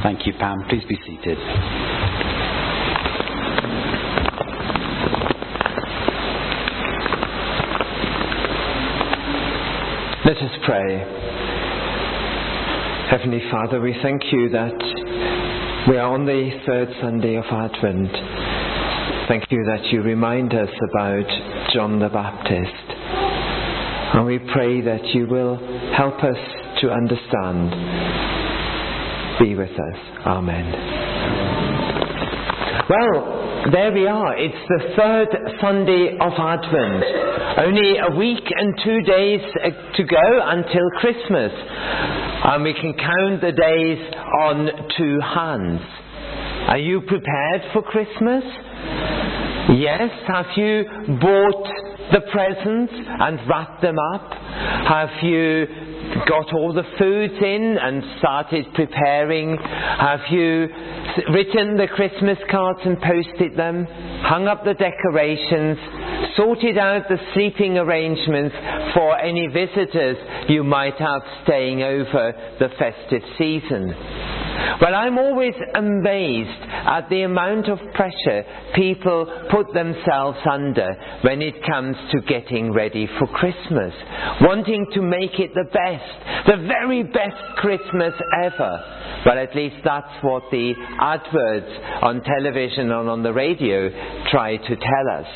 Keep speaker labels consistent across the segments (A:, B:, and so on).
A: Thank you, Pam. Please be seated.
B: Let us pray. Heavenly Father, we thank you that we are on the third Sunday of Advent. Thank you that you remind us about John the Baptist. And we pray that you will help us to understand. Be with us. Amen. Well, there we are. It's the third Sunday of Advent. Only a week and 2 days to go until Christmas. And we can count the days on 2 hands. Are you prepared for Christmas? Yes. Have you bought the presents and wrapped them up? Have you got all the foods in and started preparing? Have you written the Christmas cards and posted them? Hung up the decorations? Sorted out the sleeping arrangements for any visitors you might have staying over the festive season? Well, I'm always amazed at the amount of pressure people put themselves under when it comes to getting ready for Christmas, wanting to make it the best, the very best Christmas ever. Well, at least that's what the adverts on television and on the radio try to tell us.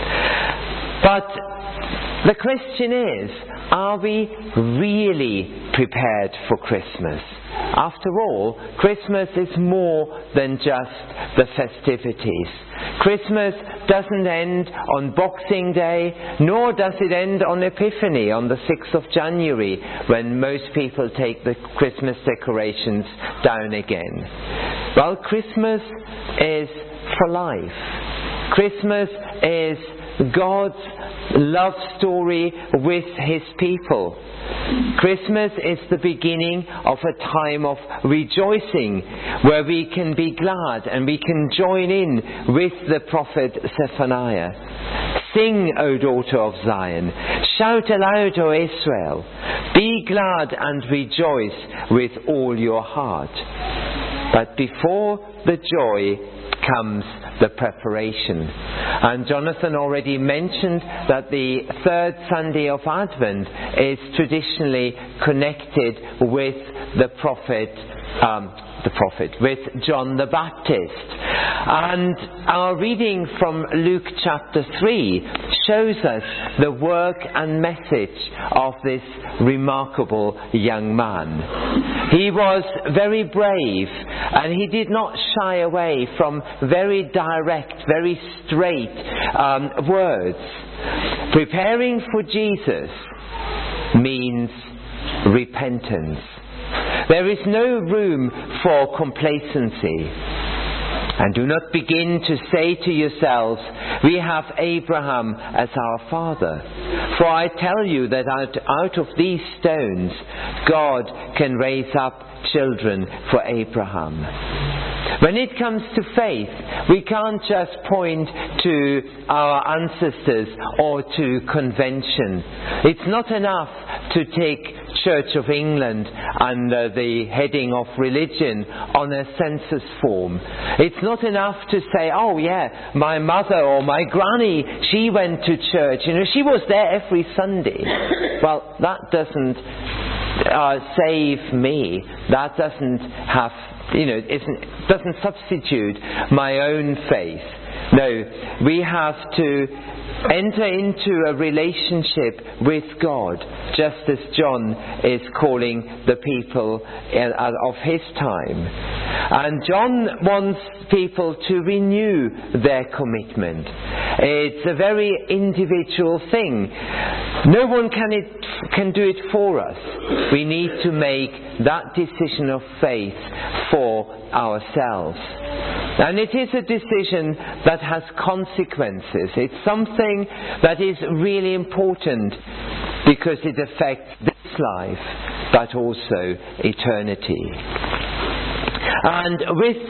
B: But the question is, are we really prepared for Christmas? After all, Christmas is more than just the festivities. Christmas doesn't end on Boxing Day, nor does it end on Epiphany on the 6th of January, when most people take the Christmas decorations down again. Well, Christmas is for life. Christmas is God's love story with His people. Christmas is the beginning of a time of rejoicing where we can be glad and we can join in with the prophet Zephaniah. Sing, O daughter of Zion. Shout aloud, O Israel. Be glad and rejoice with all your heart. But before the joy comes the preparation. And Jonathan already mentioned that the third Sunday of Advent is traditionally connected with with John the Baptist. And our reading from Luke chapter 3 shows us the work and message of this remarkable young man. He was very brave, and he did not shy away from very direct, very straight words. Preparing for Jesus means repentance. There is no room for complacency. And do not begin to say to yourselves, we have Abraham as our father. For I tell you that out of these stones, God can raise up children for Abraham. When it comes to faith, we can't just point to our ancestors or to convention. It's not enough to take Church of England under the heading of religion on a census form. It's not enough to say, oh yeah, my mother or my granny, she went to church. She was there every Sunday. Well, that doesn't save me. That doesn't have, doesn't substitute my own faith. No, we have to enter into a relationship with God, just as John is calling the people of his time. And John wants people to renew their commitment. It's a very individual thing. No one can do it for us. We need to make that decision of faith for ourselves. And it is a decision that has consequences. It's something that is really important because it affects this life, but also eternity. And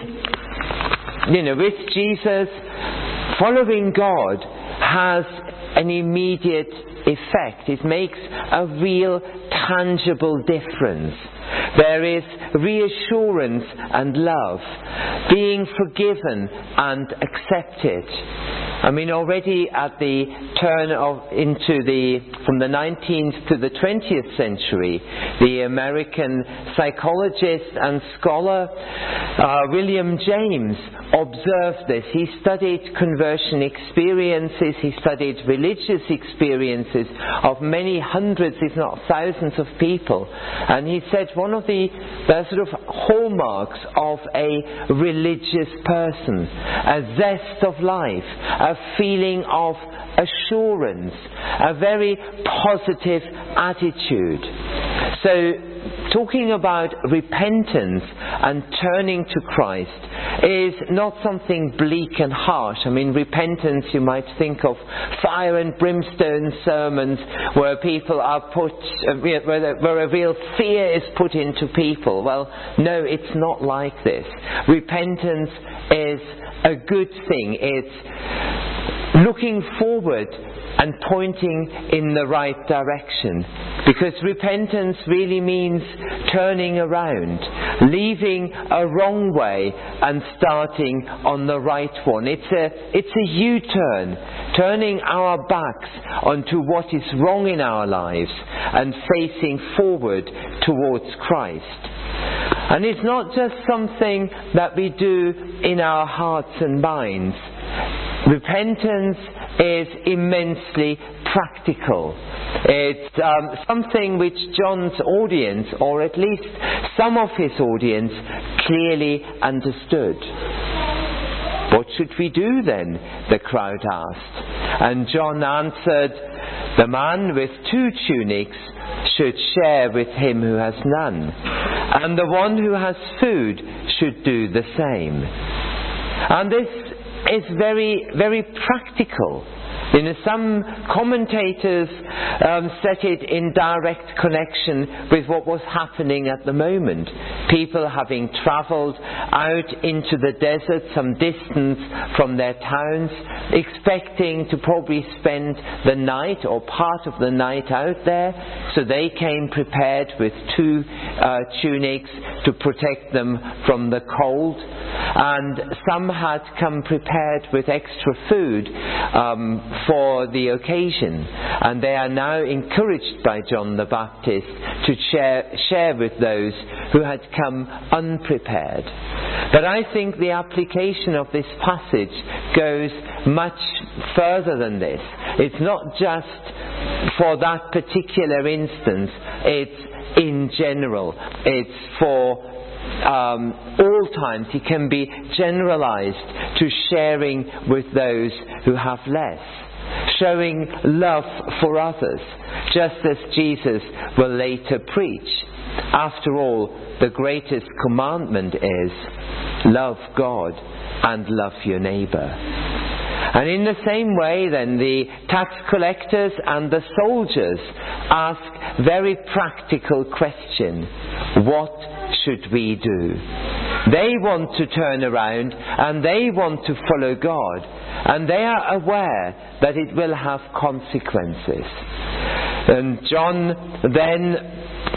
B: with Jesus, following God has an immediate effect. It makes a real tangible difference. There is reassurance and love, being forgiven and accepted. I mean, already at the turn from the 19th to the 20th century, the American psychologist and scholar William James observed this. He studied conversion experiences, he studied religious experiences of many hundreds, if not thousands of people. And he said one of the sort of hallmarks of a religious person, a zest of life, a feeling of assurance, a very positive attitude. So, talking about repentance and turning to Christ is not something bleak and harsh. I mean, repentance, you might think of fire and brimstone sermons where people are where a real fear is put into people. Well, no, it's not like this. Repentance is a good thing. It's looking forward and pointing in the right direction. Because repentance really means turning around, leaving a wrong way and starting on the right one. It's a U-turn, turning our backs onto what is wrong in our lives and facing forward towards Christ. And it's not just something that we do in our hearts and minds. Repentance is immensely practical. It's something which John's audience, or at least some of his audience, clearly understood. What should we do then? The crowd asked. And John answered, the man with 2 tunics should share with him who has none, and the one who has food should do the same. And this is very, very practical. You know, some commentators set it in direct connection with what was happening at the moment. People having travelled out into the desert some distance from their towns, expecting to probably spend the night or part of the night out there. So they came prepared with 2 tunics to protect them from the cold. And some had come prepared with extra food for the occasion, and they are now encouraged by John the Baptist to share with those who had come unprepared. But I think the application of this passage goes much further than this. It's not just for that particular instance, it's in general. It's for all times. It can be generalized to sharing with those who have less. Showing love for others, just as Jesus will later preach. After all, the greatest commandment is love God and love your neighbour. And in the same way then, the tax collectors and the soldiers ask very practical question: what should we do? They want to turn around and they want to follow God, and they are aware that it will have consequences. And John then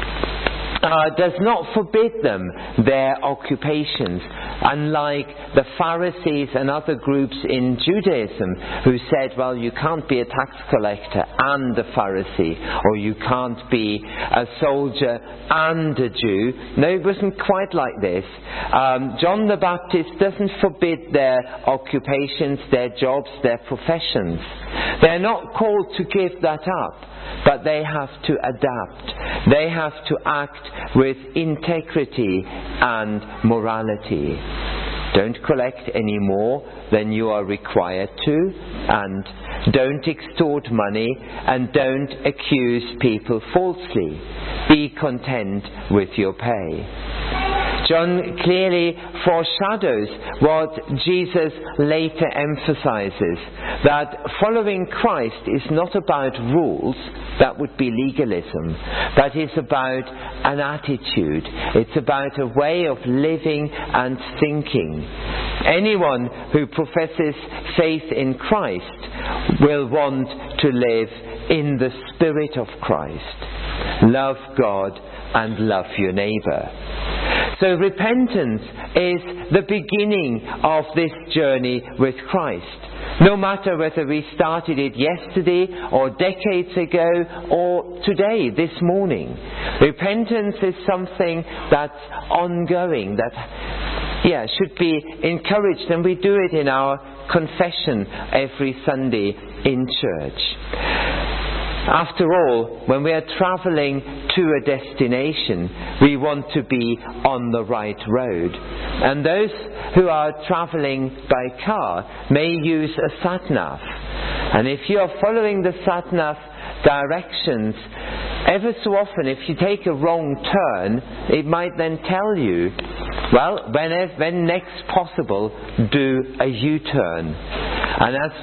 B: does not forbid them their occupations, unlike the Pharisees and other groups in Judaism who said, well, you can't be a tax collector and a Pharisee, or you can't be a soldier and a Jew. No, it wasn't quite like this. John the Baptist doesn't forbid their occupations, their jobs, their professions. They're not called to give that up, but they have to adapt. They have to act with integrity and morality. Don't collect any more than you are required to, and don't extort money, and don't accuse people falsely. Be content with your pay. John clearly foreshadows what Jesus later emphasizes, that following Christ is not about rules, that would be legalism, but it's about an attitude. It's about a way of living and thinking. Anyone who professes faith in Christ will want to live in the Spirit of Christ. love God and love your neighbour. So repentance is the beginning of this journey with Christ. No matter whether we started it yesterday or decades ago or today, this morning. Repentance is something that's ongoing, that should be encouraged, and we do it in our confession every Sunday in church. After all, when we are travelling to a destination, we want to be on the right road. And those who are travelling by car may use a sat-nav. And if you are following the sat-nav directions, ever so often, if you take a wrong turn, it might then tell you, well, when next possible, do a U-turn. And as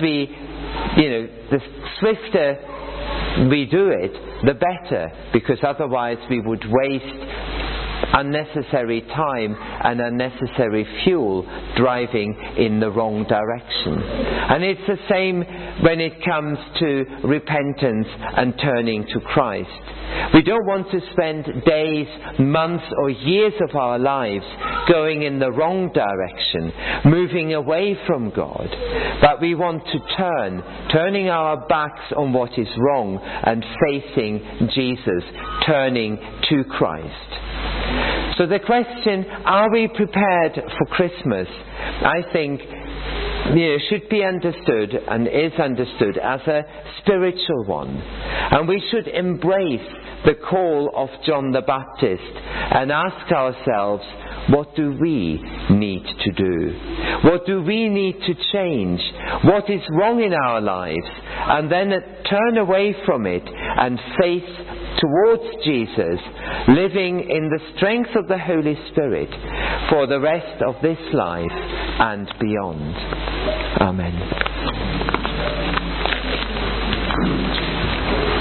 B: the swifter we do it, the better, because otherwise we would waste unnecessary time and unnecessary fuel driving in the wrong direction. And it's the same when it comes to repentance and turning to Christ. We don't want to spend days, months or years of our lives going in the wrong direction, moving away from God. But we want to turning our backs on what is wrong and facing Jesus, turning to Christ. So the question, are we prepared for Christmas? I think should be understood and is understood as a spiritual one. And we should embrace the call of John the Baptist and ask ourselves, what do we need to do? What do we need to change? What is wrong in our lives? And then turn away from it and face towards Jesus, living in the strength of the Holy Spirit for the rest of this life and beyond. Amen.